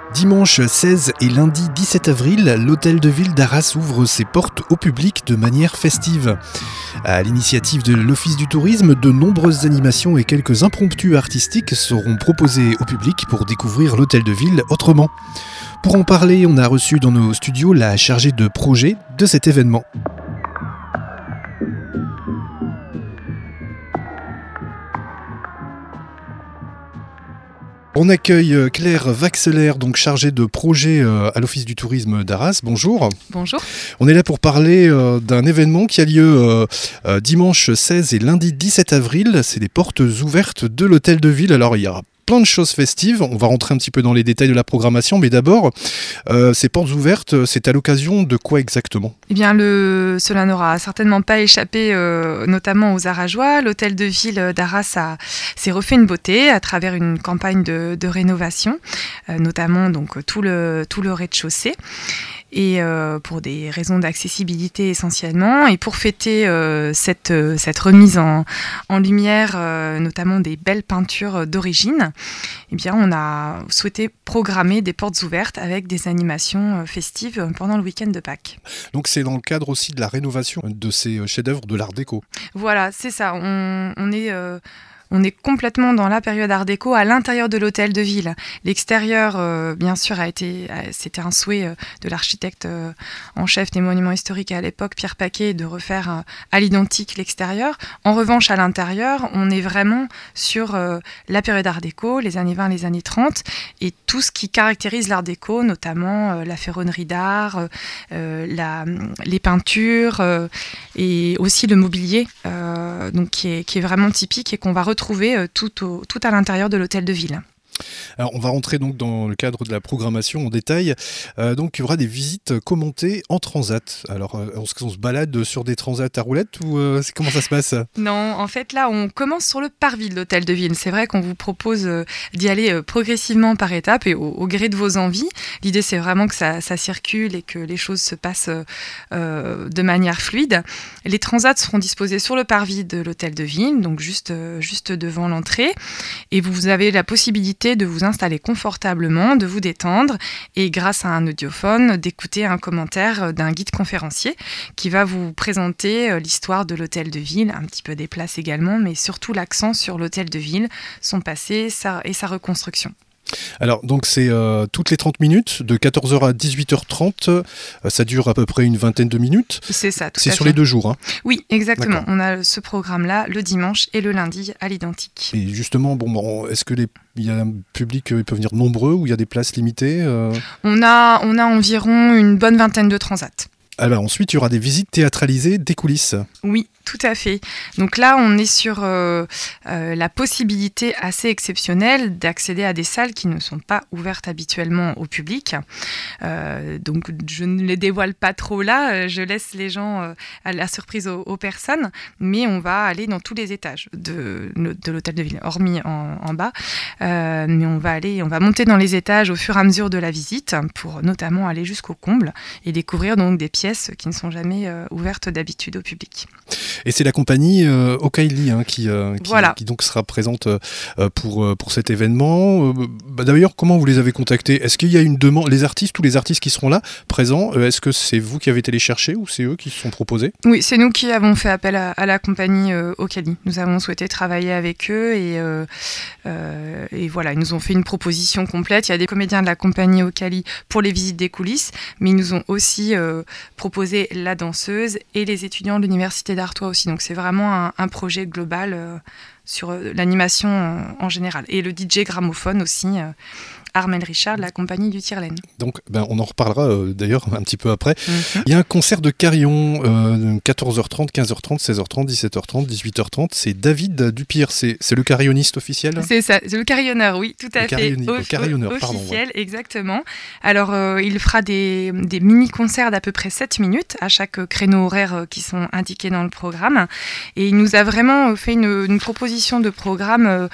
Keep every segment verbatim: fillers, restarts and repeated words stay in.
Dimanche seize et lundi dix-sept avril, l'hôtel de ville d'Arras ouvre ses portes au public de manière festive. À l'initiative de l'Office du tourisme, de nombreuses animations et quelques impromptus artistiques seront proposés au public pour découvrir l'hôtel de ville autrement. Pour en parler, on a reçu dans nos studios la chargée de projet de cet événement. On accueille Claire Vaxelaire, donc chargée de projet à l'Office du tourisme d'Arras. Bonjour. Bonjour. On est là pour parler d'un événement qui a lieu dimanche seize et lundi dix-sept avril. C'est les portes ouvertes de l'hôtel de ville. Alors il y aura plein de choses festives. On va rentrer un petit peu dans les détails de la programmation, mais d'abord, euh, ces portes ouvertes, c'est à l'occasion de quoi exactement ? Eh bien, le... cela n'aura certainement pas échappé, euh, notamment aux Arageois. L'hôtel de ville d'Arras a... s'est refait une beauté à travers une campagne de, de rénovation, euh, notamment donc tout le tout le rez-de-chaussée. Et euh, pour des raisons d'accessibilité essentiellement, et pour fêter euh, cette, euh, cette remise en, en lumière, euh, notamment des belles peintures d'origine, eh bien, on a souhaité programmer des portes ouvertes avec des animations festives pendant le week-end de Pâques. Donc c'est dans le cadre aussi de la rénovation de ces chefs-d'œuvre de l'art déco. Voilà, c'est ça. On, on est... Euh, On est complètement dans la période art déco à l'intérieur de l'hôtel de ville. L'extérieur, euh, bien sûr, a été, a, c'était un souhait euh, de l'architecte euh, en chef des monuments historiques à l'époque, Pierre Paquet, de refaire euh, à l'identique l'extérieur. En revanche, à l'intérieur, on est vraiment sur euh, la période art déco, les années vingt, les années trente, et tout ce qui caractérise l'art déco, notamment euh, la ferronnerie d'art, euh, la, les peintures, euh, et aussi le mobilier, euh, donc qui est, qui est vraiment typique et qu'on va retrouver trouver tout, au, tout à l'intérieur de l'hôtel de ville. Alors on va rentrer donc dans le cadre de la programmation en détail. Euh, donc il y aura des visites commentées en transat. Alors euh, on, se, on se balade sur des transats à roulettes ou euh, c'est, comment ça se passe ? Non, en fait là on commence sur le parvis de l'hôtel de ville. C'est vrai qu'on vous propose euh, d'y aller euh, progressivement par étapes et au, au gré de vos envies. L'idée c'est vraiment que ça, ça circule et que les choses se passent euh, de manière fluide. Les transats seront disposés sur le parvis de l'hôtel de ville, donc juste, euh, juste devant l'entrée. Et vous avez la possibilité de vous installer confortablement, de vous détendre et grâce à un audiophone, d'écouter un commentaire d'un guide conférencier qui va vous présenter l'histoire de l'hôtel de ville, un petit peu des places également, mais surtout l'accent sur l'hôtel de ville, son passé sa, et sa reconstruction. Alors, donc c'est euh, toutes les trente minutes, de quatorze heures à dix-huit heures trente, euh, ça dure à peu près une vingtaine de minutes. C'est ça, tout C'est à sur fait. les deux jours, hein. Oui, exactement. D'accord. On a ce programme-là le dimanche et le lundi à l'identique. Et justement, bon, bon, est-ce que les, il y a un public, il peut venir nombreux ou il y a des places limitées euh... on, a, on a environ une bonne vingtaine de transats. Alors ensuite, il y aura des visites théâtralisées des coulisses. Oui, tout à fait. Donc là, on est sur euh, euh, la possibilité assez exceptionnelle d'accéder à des salles qui ne sont pas ouvertes habituellement au public. Euh, donc je ne les dévoile pas trop là, je laisse les gens euh, à la surprise aux, aux personnes, mais on va aller dans tous les étages de, de l'hôtel de ville, hormis en, en bas. Euh, mais on va aller, on va monter dans les étages au fur et à mesure de la visite pour notamment aller jusqu'au comble et découvrir donc des pièces qui ne sont jamais euh, ouvertes d'habitude au public. Et c'est la compagnie euh, O'Kaili hein, qui, euh, qui, voilà. qui donc sera présente euh, pour, euh, pour cet événement. Euh, bah d'ailleurs, comment vous les avez contactés ? Est-ce qu'il y a une demande ? Les artistes, tous les artistes qui seront là, présents, euh, est-ce que c'est vous qui avez été les chercher ou c'est eux qui se sont proposés ? Oui, c'est nous qui avons fait appel à, à la compagnie euh, O'Kaili. Nous avons souhaité travailler avec eux et, euh, euh, et voilà, ils nous ont fait une proposition complète. Il y a des comédiens de la compagnie O'Kaili pour les visites des coulisses, mais ils nous ont aussi euh, proposé la danseuse et les étudiants de l'Université d'Artois aussi. Donc c'est vraiment un, un projet global euh, sur euh, l'animation en, en général. Et le D J gramophone aussi, euh, Armel Richard de la compagnie du Tire-Laine. Donc ben, on en reparlera euh, d'ailleurs un petit peu après. Mm-hmm. Il y a un concert de carillon euh, quatorze heures trente, quinze heures trente, seize heures trente, dix-sept heures trente, dix-huit heures trente. C'est David Dupire, c'est, c'est le carillonniste officiel ? C'est ça, c'est le carillonneur, oui, tout à le fait. Carillonni- O- le carillonneur, o- pardon. Officiel, Ouais. exactement. Alors, euh, il fera des, des mini-concerts d'à peu près sept minutes à chaque créneau horaire euh, qui sont indiqués dans le programme. Et il nous a vraiment fait une, une proposition de programme euh,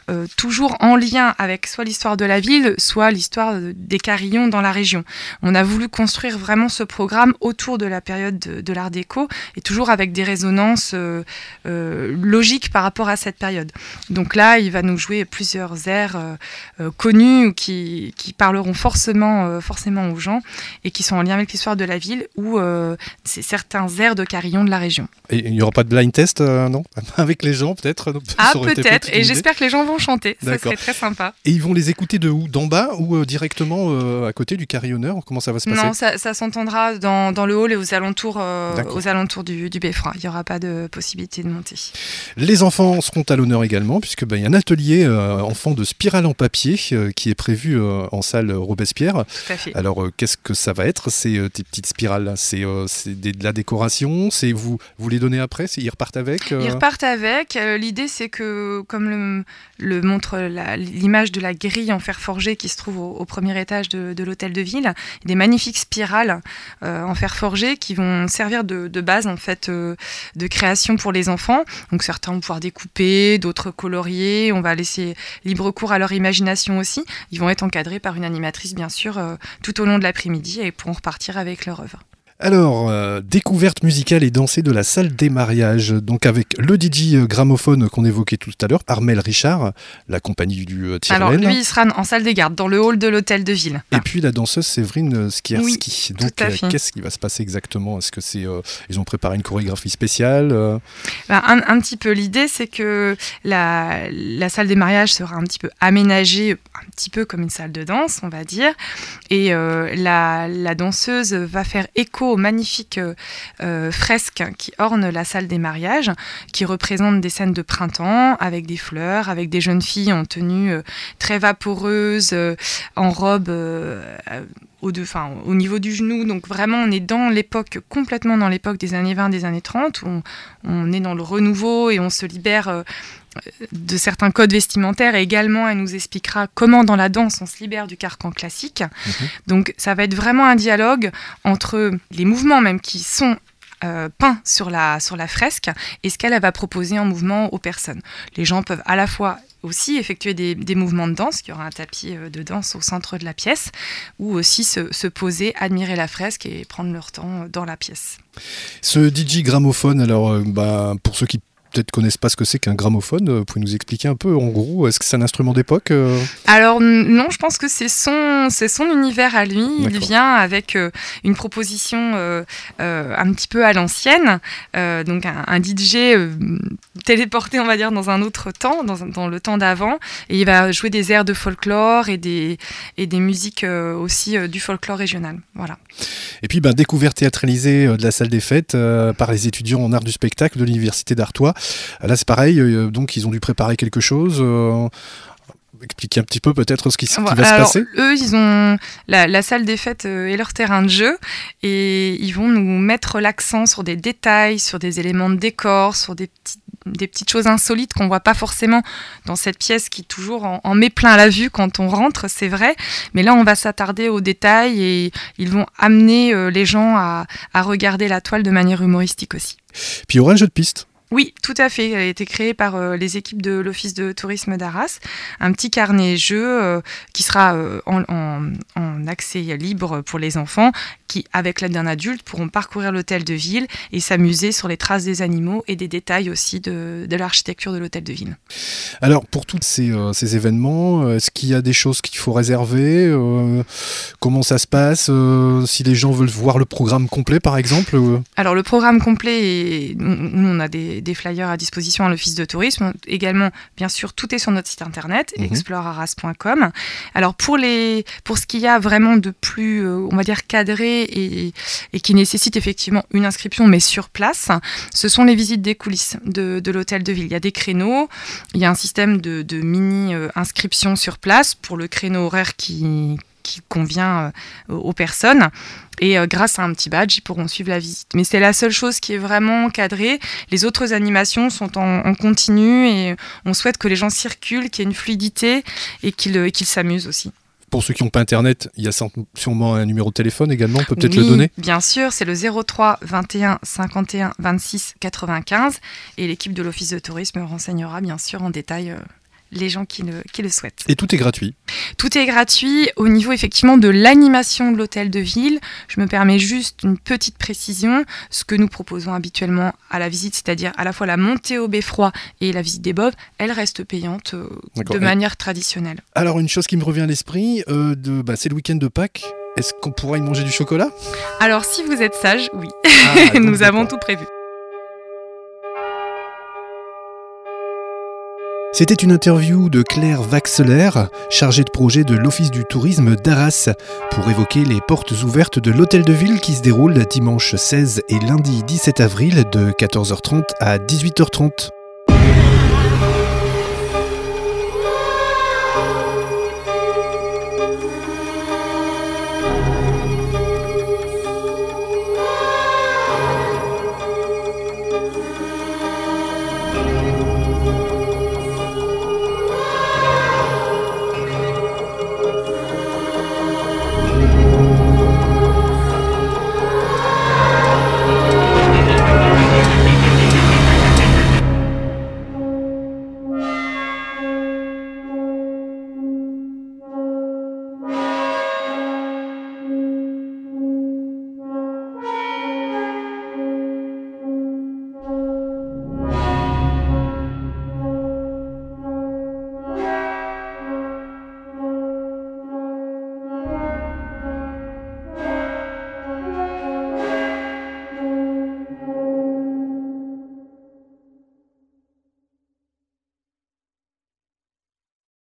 euh, toujours en lien avec soit l'histoire de la ville, soit l'histoire des carillons dans la région. On a voulu construire vraiment ce programme autour de la période de, de l'Art déco et toujours avec des résonances euh, euh, logiques par rapport à cette période. Donc là, il va nous jouer plusieurs airs euh, euh, connus qui, qui parleront forcément, euh, forcément aux gens et qui sont en lien avec l'histoire de la ville ou euh, c'est certains airs de carillons de la région. Et il n'y aura pas de blind test, euh, non avec les gens peut-être? Ah peut-être, et j'espère que les gens vont chanter, ça serait très sympa. Et ils vont les écouter de où? D'en bas ou euh, directement euh, à côté du carillonneur? Comment ça va se passer? Non, ça, ça s'entendra dans, dans le hall et aux alentours, euh, aux alentours du, du beffroi. Il n'y aura pas de possibilité de monter. Les enfants seront à l'honneur également, puisque ben, y a un atelier euh, enfant de spirale en papier euh, qui est prévu euh, en salle Robespierre. Tout à fait. Alors euh, qu'est-ce que ça va être, ces euh, tes petites spirales? C'est, euh, c'est des, de la décoration? C'est vous, vous les donnez après? C'est, ils repartent avec euh... Ils repartent avec. Euh, l'idée c'est que, comme le, le montre la, l'image de la grille en fer forgé qui se trouve au, au premier étage de, de l'hôtel de ville, des magnifiques spirales euh, en fer forgé qui vont servir de, de base en fait euh, de création pour les enfants. Donc certains vont pouvoir découper, d'autres colorier. On va laisser libre cours à leur imagination aussi. Ils vont être encadrés par une animatrice bien sûr euh, tout au long de l'après-midi et pourront repartir avec leur œuvre. Alors, euh, découverte musicale et dansée de la salle des mariages, donc avec le D J gramophone qu'on évoquait tout à l'heure, Armel Richard, la compagnie du euh, Tyrlène. Alors lui, il sera en salle des gardes, dans le hall de l'hôtel de ville. Et ah. puis la danseuse Séverine Skierski. Oui, donc, tout à fait. Euh, qu'est-ce qui va se passer exactement? Est-ce que c'est, euh, ils ont préparé une chorégraphie spéciale euh... ben, un, un petit peu. L'idée, c'est que la, la salle des mariages sera un petit peu aménagée, un petit peu comme une salle de danse, on va dire. Et euh, la, la danseuse va faire écho aux magnifiques euh, fresques qui ornent la salle des mariages, qui représentent des scènes de printemps avec des fleurs, avec des jeunes filles en tenue euh, très vaporeuse, euh, en robe euh, au, de, enfin, au niveau du genou. Donc vraiment, on est dans l'époque, complètement dans l'époque des années vingt, des années trente, où on, on est dans le renouveau et on se libère euh, de certains codes vestimentaires, et également elle nous expliquera comment dans la danse on se libère du carcan classique. Mmh. Donc ça va être vraiment un dialogue entre les mouvements même qui sont euh, peints sur la, sur la fresque et ce qu'elle va proposer en mouvement aux personnes. Les gens peuvent à la fois aussi effectuer des, des mouvements de danse, il y aura un tapis de danse au centre de la pièce, ou aussi se, se poser, admirer la fresque et prendre leur temps dans la pièce. Ce D J gramophone, alors euh, bah, pour ceux qui peut-être connaissent pas ce que c'est qu'un gramophone, vous pouvez nous expliquer un peu en gros, est-ce que c'est un instrument d'époque euh... Alors non, je pense que c'est son, c'est son univers à lui. D'accord. Il vient avec euh, une proposition euh, euh, un petit peu à l'ancienne, euh, donc un, un D J euh, téléporté on va dire dans un autre temps, dans, dans le temps d'avant, et il va jouer des airs de folklore et des, et des musiques euh, aussi euh, du folklore régional. Voilà. Et puis ben, découverte théâtralisée de la salle des fêtes euh, par les étudiants en art du spectacle de l'université d'Artois. Là c'est pareil, euh, donc ils ont dû préparer quelque chose. Euh, expliquer un petit peu peut-être ce qui, ce qui va Alors, se passer. Eux, ils ont la, la salle des fêtes euh, est leur terrain de jeu et ils vont nous mettre l'accent sur des détails, sur des éléments de décor, sur des petites des petites choses insolites qu'on voit pas forcément dans cette pièce qui toujours en, en met plein la vue quand on rentre, c'est vrai. Mais là, on va s'attarder aux détails et ils vont amener euh, les gens à, à regarder la toile de manière humoristique aussi. Puis il y aura un jeu de piste. Oui, tout à fait. Elle a été créée par euh, les équipes de l'Office de tourisme d'Arras. Un petit carnet jeu euh, qui sera euh, en, en, en accès libre pour les enfants qui, avec l'aide d'un adulte, pourront parcourir l'hôtel de ville et s'amuser sur les traces des animaux et des détails aussi de, de l'architecture de l'hôtel de ville. Alors, pour tous ces, euh, ces événements, est-ce qu'il y a des choses qu'il faut réserver euh, Comment ça se passe euh, si les gens veulent voir le programme complet, par exemple euh... Alors, le programme complet, est... nous, on a des des flyers à disposition à l'Office de tourisme. Également, bien sûr, tout est sur notre site internet, mmh. explore arras point com. Alors, pour, les, pour ce qu'il y a vraiment de plus, euh, on va dire, cadré et, et qui nécessite effectivement une inscription, mais sur place, ce sont les visites des coulisses de, de l'hôtel de ville. Il y a des créneaux, il y a un système de, de mini-inscription sur place pour le créneau horaire qui, qui convient euh, aux personnes. Et euh, grâce à un petit badge, ils pourront suivre la visite. Mais c'est la seule chose qui est vraiment cadrée. Les autres animations sont en, en continu et on souhaite que les gens circulent, qu'il y ait une fluidité et qu'ils, et qu'ils s'amusent aussi. Pour ceux qui n'ont pas Internet, il y a sûrement un numéro de téléphone également, on peut peut-être oui, le donner. Bien sûr, c'est le zéro trois vingt et un cinquante et un vingt-six quatre-vingt-quinze et l'équipe de l'Office de tourisme renseignera bien sûr en détail euh, les gens qui le, qui le souhaitent. Et tout est gratuit. Tout est gratuit au niveau effectivement de l'animation de l'hôtel de ville. Je me permets juste une petite précision. Ce que nous proposons habituellement à la visite, c'est-à-dire à la fois la montée au beffroi et la visite des boves, elle reste payante euh, de et... manière traditionnelle. Alors une chose qui me revient à l'esprit, euh, de, bah, c'est le week-end de Pâques. Est-ce qu'on pourra y manger du chocolat ? Alors si vous êtes sage, oui. Ah, nous avons tout prévu. C'était une interview de Claire Vaxeler, chargée de projet de l'Office du tourisme d'Arras, pour évoquer les portes ouvertes de l'hôtel de ville qui se déroule dimanche seize et lundi dix-sept avril de quatorze heures trente à dix-huit heures trente.